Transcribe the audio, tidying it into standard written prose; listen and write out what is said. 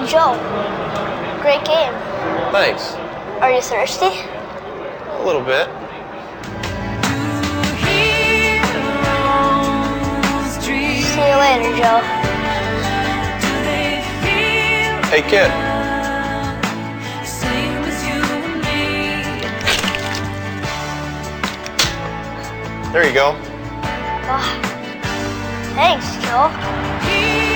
Joe, great game. Thanks. Are you thirsty? A little bit. See you later, Joe. Hey, kid. There you go. Thanks, Joe.